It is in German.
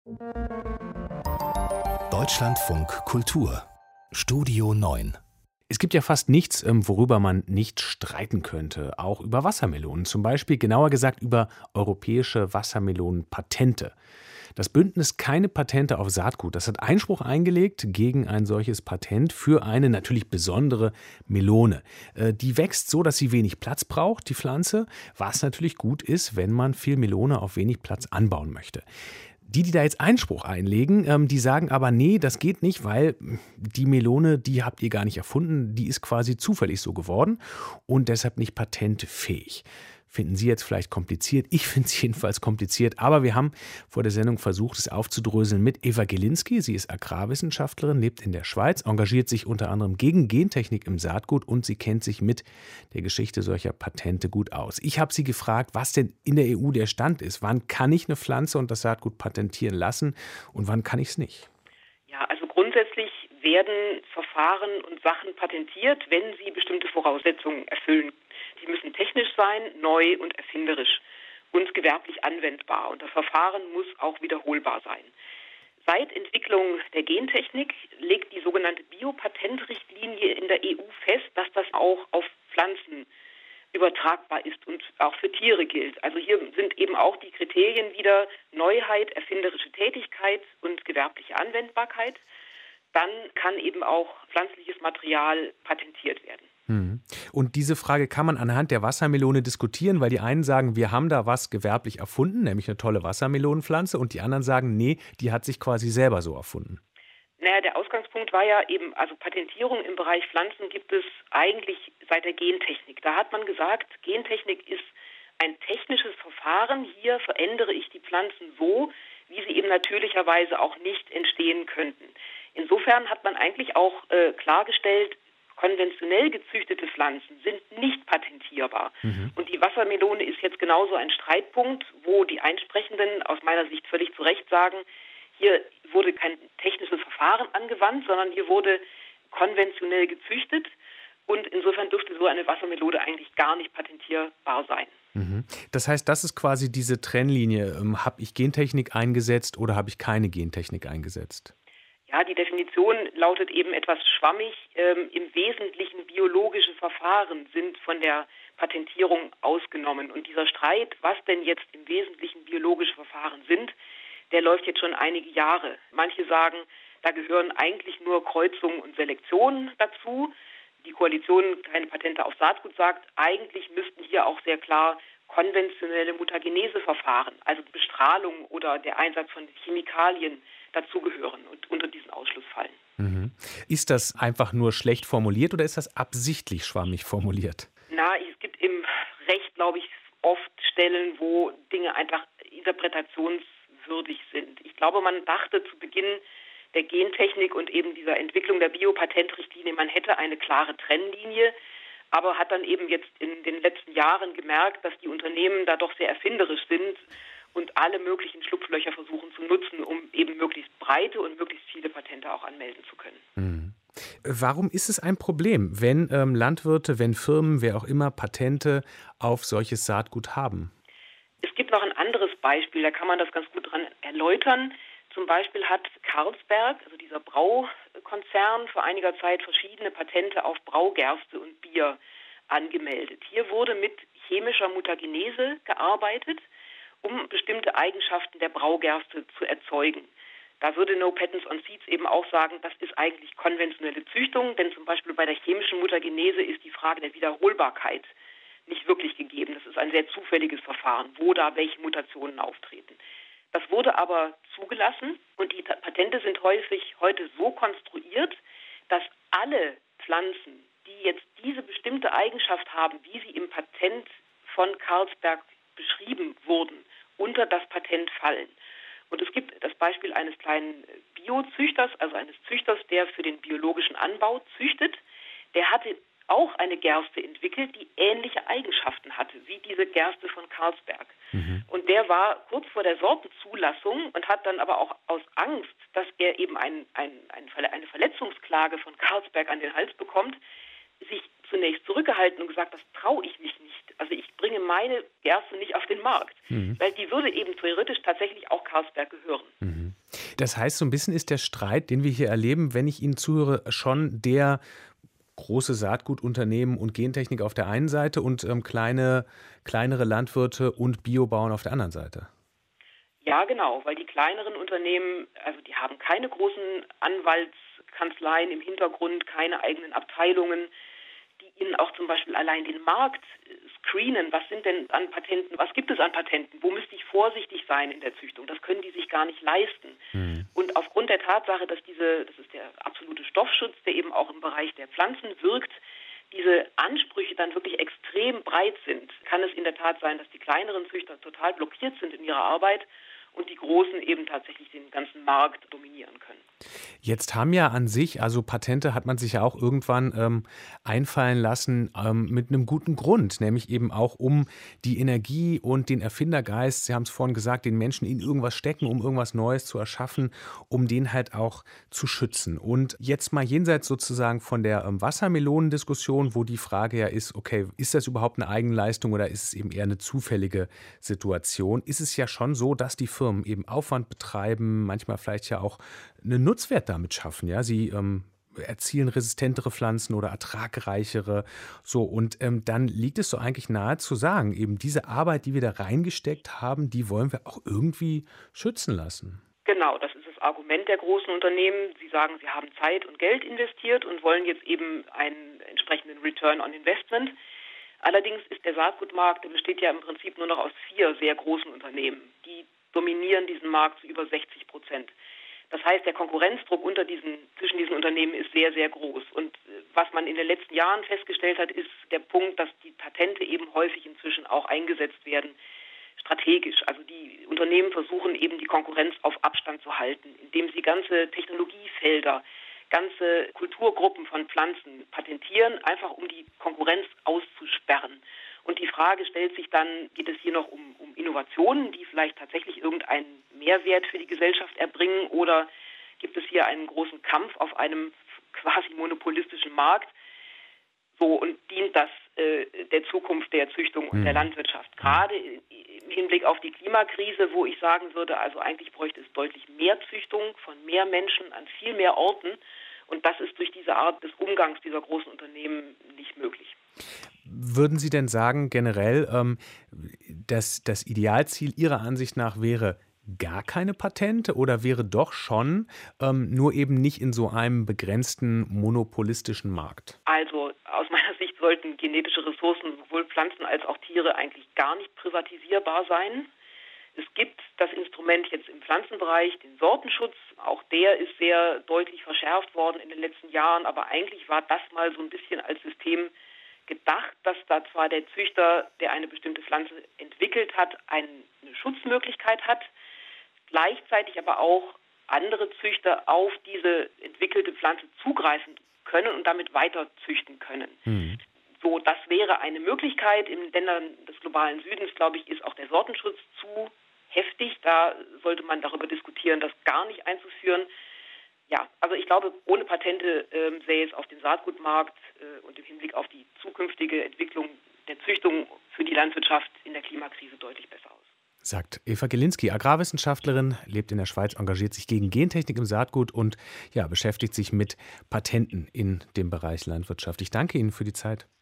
Deutschlandfunk Kultur Studio 9. Es gibt ja fast nichts, worüber man nicht streiten könnte. Auch über Wassermelonen zum Beispiel, genauer gesagt über europäische Wassermelonenpatente. Das Bündnis Keine Patente auf Saatgut, das hat Einspruch eingelegt gegen ein solches Patent für eine natürlich besondere Melone. Die wächst so, dass sie wenig Platz braucht, die Pflanze, was natürlich gut ist, wenn man viel Melone auf wenig Platz anbauen möchte. Die da jetzt Einspruch einlegen, die sagen aber, nee, das geht nicht, weil die Melone, die habt ihr gar nicht erfunden, die ist quasi zufällig so geworden und deshalb nicht patentfähig. Finden Sie jetzt vielleicht kompliziert? Ich finde es jedenfalls kompliziert, aber wir haben vor der Sendung versucht, es aufzudröseln mit Eva Gelinski. Sie ist Agrarwissenschaftlerin, lebt in der Schweiz, engagiert sich unter anderem gegen Gentechnik im Saatgut und sie kennt sich mit der Geschichte solcher Patente gut aus. Ich habe sie gefragt, was denn in der EU der Stand ist. Wann kann ich eine Pflanze und das Saatgut patentieren lassen und wann kann ich es nicht? Ja, also grundsätzlich werden Verfahren und Sachen patentiert, wenn sie bestimmte Voraussetzungen erfüllen. Die müssen technisch sein, neu und erfinderisch und gewerblich anwendbar. Und das Verfahren muss auch wiederholbar sein. Seit Entwicklung der Gentechnik legt die sogenannte Biopatentrichtlinie in der EU fest, dass das auch auf Pflanzen übertragbar ist und auch für Tiere gilt. Also hier sind eben auch die Kriterien wieder Neuheit, erfinderische Tätigkeit und gewerbliche Anwendbarkeit. Dann kann eben auch pflanzliches Material patentiert werden. Und diese Frage kann man anhand der Wassermelone diskutieren, weil die einen sagen, wir haben da was gewerblich erfunden, nämlich eine tolle Wassermelonenpflanze, und die anderen sagen, nee, die hat sich quasi selber so erfunden. Naja, der Ausgangspunkt war ja eben, also Patentierung im Bereich Pflanzen gibt es eigentlich seit der Gentechnik. Da hat man gesagt, Gentechnik ist ein technisches Verfahren. Hier verändere ich die Pflanzen so, wie sie eben natürlicherweise auch nicht entstehen könnten. Insofern hat man eigentlich auch klargestellt, konventionell gezüchtete Pflanzen sind nicht patentierbar. Und die Wassermelone ist jetzt genauso ein Streitpunkt, wo die Einsprechenden aus meiner Sicht völlig zu Recht sagen, hier wurde kein technisches Verfahren angewandt, sondern hier wurde konventionell gezüchtet. Und insofern dürfte so eine Wassermelone eigentlich gar nicht patentierbar sein. Das heißt, das ist quasi diese Trennlinie. Habe ich Gentechnik eingesetzt oder habe ich keine Gentechnik eingesetzt? Ja, die Definition lautet eben etwas schwammig. Im Wesentlichen biologische Verfahren sind von der Patentierung ausgenommen. Und dieser Streit, was denn jetzt im Wesentlichen biologische Verfahren sind, der läuft jetzt schon einige Jahre. Manche sagen, da gehören eigentlich nur Kreuzung und Selektion dazu. Die Koalition Keine Patente auf Saatgut sagt, eigentlich müssten hier auch sehr klar konventionelle Mutageneseverfahren, also Bestrahlung oder der Einsatz von Chemikalien dazugehören und unter diesen Ausschluss fallen. Ist das einfach nur schlecht formuliert oder ist das absichtlich schwammig formuliert? Es gibt im Recht, glaube ich, oft Stellen, wo Dinge einfach interpretationswürdig sind. Ich glaube, man dachte zu Beginn der Gentechnik und eben dieser Entwicklung der Biopatentrichtlinie, man hätte eine klare Trennlinie, aber hat dann eben jetzt in den letzten Jahren gemerkt, dass die Unternehmen da doch sehr erfinderisch sind und alle möglichen Schlupflöcher versuchen zu nutzen, um eben möglichst breite und möglichst viele Patente auch anmelden zu können. Warum ist es ein Problem, wenn Landwirte, wenn Firmen, wer auch immer, Patente auf solches Saatgut haben? Es gibt noch ein anderes Beispiel, da kann man das ganz gut dran erläutern. Zum Beispiel hat Carlsberg, also dieser Braukonzern, vor einiger Zeit verschiedene Patente auf Braugerste und Bier angemeldet. Hier wurde mit chemischer Mutagenese gearbeitet, um bestimmte Eigenschaften der Braugerste zu erzeugen. Da würde No Patents on Seeds eben auch sagen, das ist eigentlich konventionelle Züchtung, denn zum Beispiel bei der chemischen Mutagenese ist die Frage der Wiederholbarkeit nicht wirklich gegeben. Das ist ein sehr zufälliges Verfahren, wo da welche Mutationen auftreten. Das wurde aber zugelassen und die Patente sind häufig heute so konstruiert, dass alle Pflanzen, die jetzt diese bestimmte Eigenschaft haben, wie sie im Patent von Carlsberg beschrieben wurden, unter das Patent fallen. Und es gibt das Beispiel eines kleinen Biozüchters, also eines Züchters, der für den biologischen Anbau züchtet. Der hatte auch eine Gerste entwickelt, die ähnliche Eigenschaften hatte, wie diese Gerste von Carlsberg. Und der war kurz vor der Sortenzulassung und hat dann aber auch aus Angst, dass er eben eine Verletzungsklage von Carlsberg an den Hals bekommt, sich zunächst zurückgehalten und gesagt, das traue ich mich nicht. Also ich bringe meine Gerste nicht auf den Markt, weil die würde eben theoretisch tatsächlich auch Carlsberg gehören. Das heißt, so ein bisschen ist der Streit, den wir hier erleben, wenn ich Ihnen zuhöre, schon der große Saatgutunternehmen und Gentechnik auf der einen Seite und kleinere Landwirte und Biobauern auf der anderen Seite. Ja, genau, weil die kleineren Unternehmen, also die haben keine großen Anwaltskanzleien im Hintergrund, keine eigenen Abteilungen, die ihnen auch zum Beispiel allein den Markt screenen. Was sind denn an Patenten, was gibt es an Patenten? Wo müsste ich vorsichtig sein in der Züchtung? Das können die sich gar nicht leisten. Und aufgrund der Tatsache, dass das ist der absolute Stoffschutz, der eben auch im Bereich der Pflanzen wirkt, diese Ansprüche dann wirklich extrem breit sind, kann es in der Tat sein, dass die kleineren Züchter total blockiert sind in ihrer Arbeit und die Großen eben tatsächlich den ganzen Markt dominieren können. Jetzt haben ja an sich, also Patente hat man sich ja auch irgendwann einfallen lassen mit einem guten Grund, nämlich eben auch um die Energie und den Erfindergeist, Sie haben es vorhin gesagt, den Menschen in irgendwas stecken, um irgendwas Neues zu erschaffen, um den halt auch zu schützen. Und jetzt mal jenseits sozusagen von der Wassermelonendiskussion, wo die Frage ja ist, okay, ist das überhaupt eine Eigenleistung oder ist es eben eher eine zufällige Situation, ist es ja schon so, dass die Firmen eben Aufwand betreiben, manchmal vielleicht ja auch einen Nutzwert damit schaffen. Ja, sie erzielen resistentere Pflanzen oder ertragreichere. So, und dann liegt es so eigentlich nahe zu sagen, eben diese Arbeit, die wir da reingesteckt haben, die wollen wir auch irgendwie schützen lassen. Genau, das ist das Argument der großen Unternehmen. Sie sagen, sie haben Zeit und Geld investiert und wollen jetzt eben einen entsprechenden Return on Investment. Allerdings ist der Saatgutmarkt, der besteht ja im Prinzip nur noch aus 4 sehr großen Unternehmen. Die dominieren diesen Markt zu über 60%. Das heißt, der Konkurrenzdruck zwischen diesen Unternehmen ist sehr, sehr groß. Und was man in den letzten Jahren festgestellt hat, ist der Punkt, dass die Patente eben häufig inzwischen auch eingesetzt werden, strategisch. Also die Unternehmen versuchen eben die Konkurrenz auf Abstand zu halten, indem sie ganze Technologiefelder, ganze Kulturgruppen von Pflanzen patentieren, einfach um die Konkurrenz auszusperren. Und die Frage stellt sich dann, geht es hier noch um Innovationen, die vielleicht tatsächlich irgendeinen Mehrwert für die Gesellschaft erbringen, oder gibt es hier einen großen Kampf auf einem quasi monopolistischen Markt? So, und dient das der Zukunft der Züchtung und der Landwirtschaft? Gerade im Hinblick auf die Klimakrise, wo ich sagen würde, also eigentlich bräuchte es deutlich mehr Züchtung von mehr Menschen an viel mehr Orten. Und das ist durch diese Art des Umgangs dieser großen Unternehmen nicht möglich. Würden Sie denn sagen, generell, dass das Idealziel Ihrer Ansicht nach wäre, gar keine Patente oder wäre doch schon, nur eben nicht in so einem begrenzten monopolistischen Markt? Also aus meiner Sicht sollten genetische Ressourcen, sowohl Pflanzen als auch Tiere, eigentlich gar nicht privatisierbar sein. Es gibt das Instrument jetzt im Pflanzenbereich, den Sortenschutz. Auch der ist sehr deutlich verschärft worden in den letzten Jahren. Aber eigentlich war das mal so ein bisschen als System gedacht, dass da zwar der Züchter, der eine bestimmte Pflanze entwickelt hat, eine Schutzmöglichkeit hat, gleichzeitig aber auch andere Züchter auf diese entwickelte Pflanze zugreifen können und damit weiter züchten können. So, das wäre eine Möglichkeit. In Ländern des globalen Südens, glaube ich, ist auch der Sortenschutz zu heftig. Da sollte man darüber diskutieren, das gar nicht einzuführen. Ja, also ich glaube, ohne Patente sähe es auf dem Saatgutmarkt und im Hinblick auf die zukünftige Entwicklung der Züchtung für die Landwirtschaft in der Klimakrise deutlich besser aus. Sagt Eva Gilinski, Agrarwissenschaftlerin, lebt in der Schweiz, engagiert sich gegen Gentechnik im Saatgut und beschäftigt sich mit Patenten in dem Bereich Landwirtschaft. Ich danke Ihnen für die Zeit.